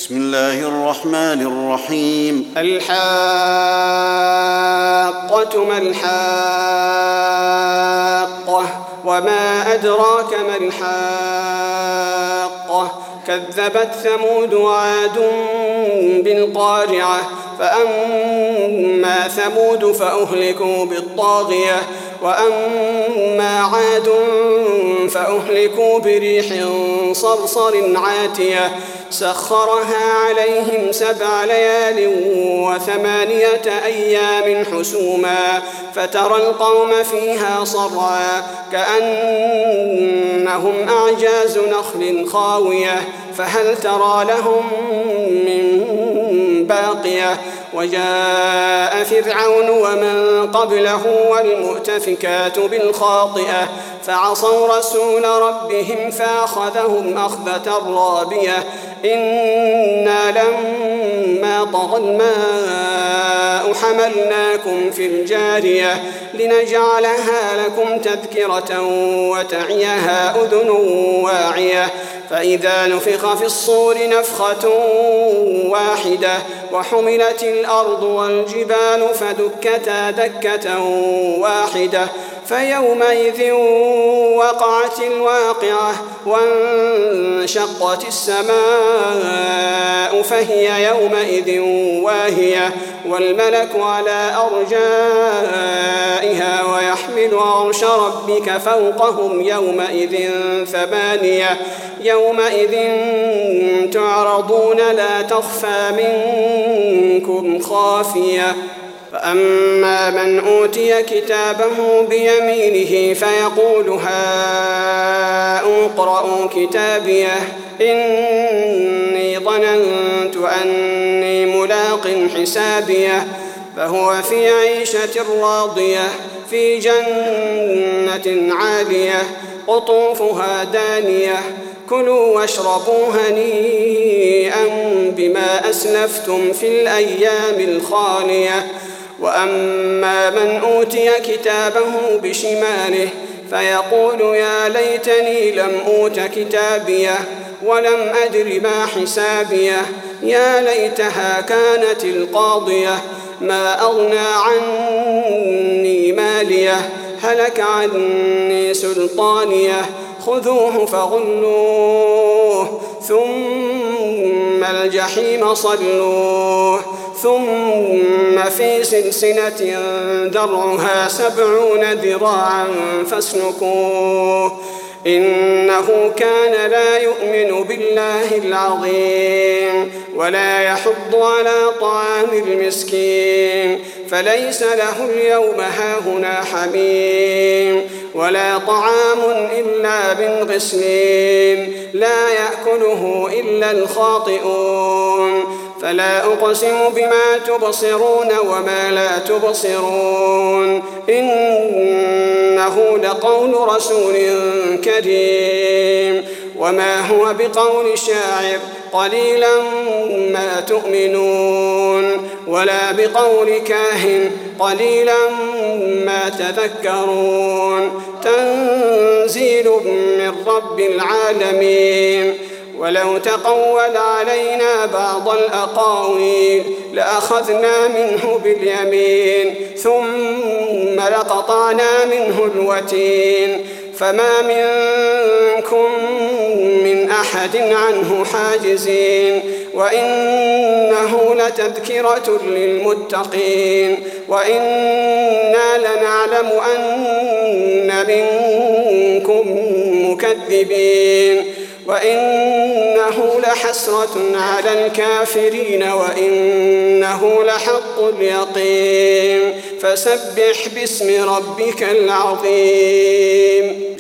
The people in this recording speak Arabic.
بسم الله الرحمن الرحيم. الحاقة ما الحاقة وما أدراك ما الحاقة كذبت ثمود وعاد بالقارعة فأما ثمود فأهلكوا بالطاغية وأما عاد فأهلكوا بريح صرصر عاتية سخرها عليهم 7 ليال و8 أيام حسوما فترى القوم فيها صرعا كأنهم أعجاز نخل خاوية فهل ترى لهم من باقية وجاء فرعون ومن قبله والمؤتفكات بالخاطئة فعصوا رسول ربهم فأخذهم أخذة رابية إنا لما طغى الماء حملناكم في الجارية لنجعلها لكم تذكرة وتعيها أذن واعية فإذا نفخ في الصور نفخة واحدة وحملت الأرض والجبال فدكتا دكة واحدة فيومئذ وقعت الواقعة وانشقت السماء فهي يومئذ واهية والملك على أرجائها ويحمل عرش ربك فوقهم يومئذ 8 يومئذ تعرضون لا تخفى منكم خافية فأما من أوتي كتابه بيمينه فيقول هاؤم اقرءوا كتابيه إني ظننت أني ملاق حسابيه فهو في عيشة راضية في جنة عالية قطوفها دانية كلوا واشربوا هنيئا بما أسلفتم في الأيام الخالية وأما من أوتي كتابه بشماله فيقول يا ليتني لم أوت كتابيه ولم أدر ما حسابيه يا ليتها كانت القاضية ما أغنى عني ماليه هلك عني سلطانيه خذوه فغلوه ثم الجحيم صلوه ثم في سلسلة ذرعها 70 ذراعا فاسلكوه إنه كان لا يؤمن بالله العظيم ولا يحض على طعام المسكين فليس له اليوم هاهنا حميم ولا طعام إلا من غسلين لا يأكله إلا الخاطئون فلا أقسم بما تبصرون وما لا تبصرون إنه لقول رسول كريم وما هو بقول شاعر قليلا ما تؤمنون ولا بقول كاهن قليلا ما تذكرون تنزيل من رب العالمين ولو تقول علينا بعض الأقاويل لأخذنا منه باليمين ثم لقطعنا منه الوتين فما منكم من أحد عنه حاجزين وإنه لتذكرة للمتقين وإنا لنعلم أن منكم مكذبين وإنه لحسرة على الكافرين وإنه لحق اليقين فسبح باسم ربك العظيم.